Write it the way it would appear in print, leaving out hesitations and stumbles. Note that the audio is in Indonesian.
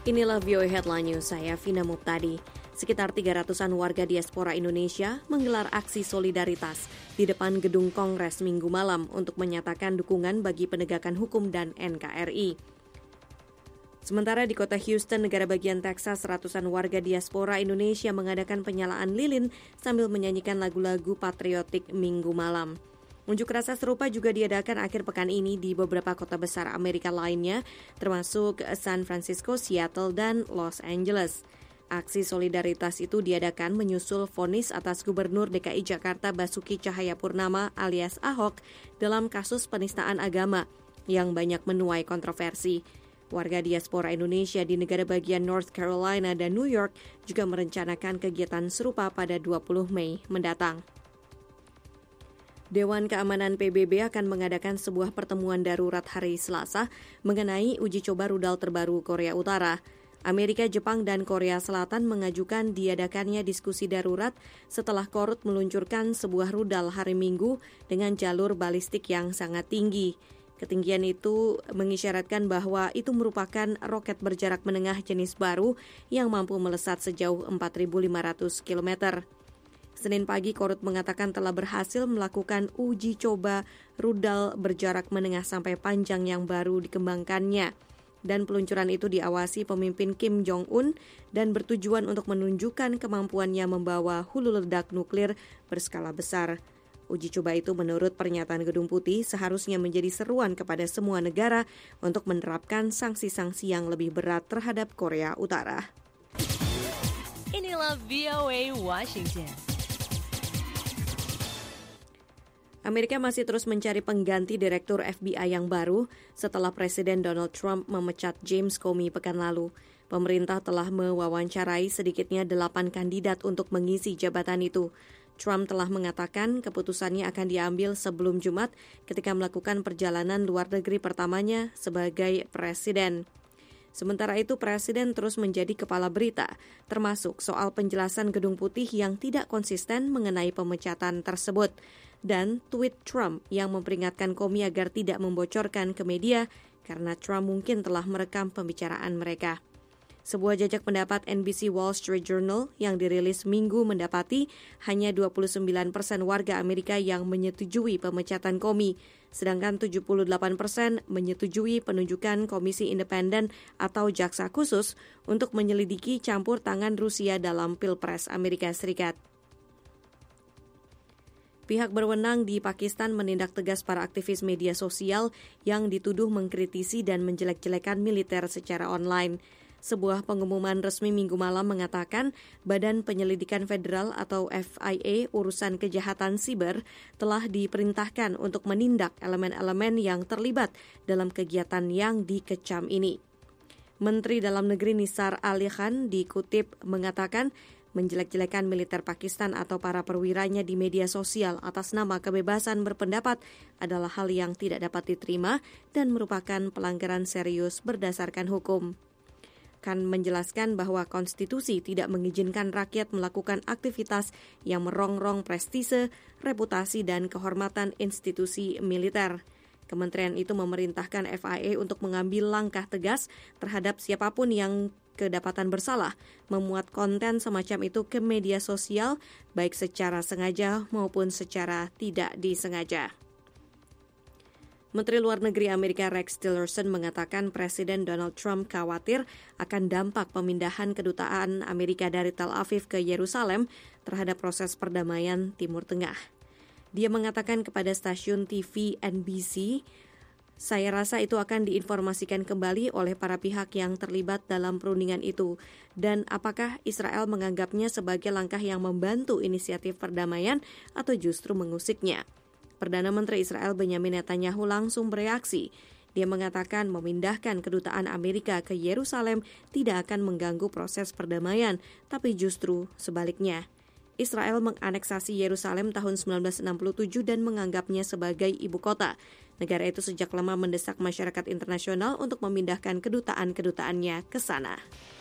Inilah VOA Headline News, saya Vina Muptadi. Sekitar 300-an warga diaspora Indonesia menggelar aksi solidaritas di depan gedung Kongres Minggu malam untuk menyatakan dukungan bagi penegakan hukum dan NKRI. Sementara di kota Houston, negara bagian Texas, ratusan warga diaspora Indonesia mengadakan penyalaan lilin sambil menyanyikan lagu-lagu patriotik Minggu malam. Unjuk rasa serupa juga diadakan akhir pekan ini di beberapa kota besar Amerika lainnya, termasuk San Francisco, Seattle, dan Los Angeles. Aksi solidaritas itu diadakan menyusul vonis atas Gubernur DKI Jakarta Basuki Cahayapurnama alias Ahok dalam kasus penistaan agama yang banyak menuai kontroversi. Warga diaspora Indonesia di negara bagian North Carolina dan New York juga merencanakan kegiatan serupa pada 20 Mei mendatang. Dewan Keamanan PBB akan mengadakan sebuah pertemuan darurat hari Selasa mengenai uji coba rudal terbaru Korea Utara. Amerika, Jepang, dan Korea Selatan mengajukan diadakannya diskusi darurat setelah Korut meluncurkan sebuah rudal hari Minggu dengan jalur balistik yang sangat tinggi. Ketinggian itu mengisyaratkan bahwa itu merupakan roket berjarak menengah jenis baru yang mampu melesat sejauh 4.500 km. Senin pagi, Korut mengatakan telah berhasil melakukan uji coba rudal berjarak menengah sampai panjang yang baru dikembangkannya. Dan peluncuran itu diawasi pemimpin Kim Jong-un dan bertujuan untuk menunjukkan kemampuannya membawa hulu ledak nuklir berskala besar. Uji coba itu menurut pernyataan Gedung Putih seharusnya menjadi seruan kepada semua negara untuk menerapkan sanksi-sanksi yang lebih berat terhadap Korea Utara. Inilah VOA Washington. Amerika masih terus mencari pengganti Direktur FBI yang baru setelah Presiden Donald Trump memecat James Comey pekan lalu. Pemerintah telah mewawancarai sedikitnya 8 kandidat untuk mengisi jabatan itu. Trump telah mengatakan keputusannya akan diambil sebelum Jumat ketika melakukan perjalanan luar negeri pertamanya sebagai presiden. Sementara itu, Presiden terus menjadi kepala berita, termasuk soal penjelasan Gedung Putih yang tidak konsisten mengenai pemecatan tersebut, dan tweet Trump yang memperingatkan Comey agar tidak membocorkan ke media karena Trump mungkin telah merekam pembicaraan mereka. Sebuah jajak pendapat NBC Wall Street Journal yang dirilis Minggu mendapati hanya 29% warga Amerika yang menyetujui pemecatan Comey, sedangkan 78% menyetujui penunjukan Komisi Independen atau Jaksa Khusus untuk menyelidiki campur tangan Rusia dalam Pilpres Amerika Serikat. Pihak berwenang di Pakistan menindak tegas para aktivis media sosial yang dituduh mengkritisi dan menjelek-jelekan militer secara online. Sebuah pengumuman resmi Minggu malam mengatakan Badan Penyelidikan Federal atau FIA Urusan Kejahatan Siber telah diperintahkan untuk menindak elemen-elemen yang terlibat dalam kegiatan yang dikecam ini. Menteri Dalam Negeri Nisar Ali Khan dikutip mengatakan menjelek-jelekan militer Pakistan atau para perwiranya di media sosial atas nama kebebasan berpendapat adalah hal yang tidak dapat diterima dan merupakan pelanggaran serius berdasarkan hukum. Khan menjelaskan bahwa konstitusi tidak mengizinkan rakyat melakukan aktivitas yang merongrong prestise, reputasi, dan kehormatan institusi militer. Kementerian itu memerintahkan FIA untuk mengambil langkah tegas terhadap siapapun yang kedapatan bersalah memuat konten semacam itu ke media sosial, baik secara sengaja maupun secara tidak disengaja. Menteri Luar Negeri Amerika Rex Tillerson mengatakan Presiden Donald Trump khawatir akan dampak pemindahan kedutaan Amerika dari Tel Aviv ke Yerusalem terhadap proses perdamaian Timur Tengah. Dia mengatakan kepada stasiun TV NBC, "Saya rasa itu akan diinformasikan kembali oleh para pihak yang terlibat dalam perundingan itu. Dan apakah Israel menganggapnya sebagai langkah yang membantu inisiatif perdamaian atau justru mengusiknya?" Perdana Menteri Israel Benjamin Netanyahu langsung bereaksi. Dia mengatakan memindahkan kedutaan Amerika ke Yerusalem tidak akan mengganggu proses perdamaian, tapi justru sebaliknya. Israel menganeksasi Yerusalem tahun 1967 dan menganggapnya sebagai ibu kota. Negara itu sejak lama mendesak masyarakat internasional untuk memindahkan kedutaan-kedutaannya ke sana.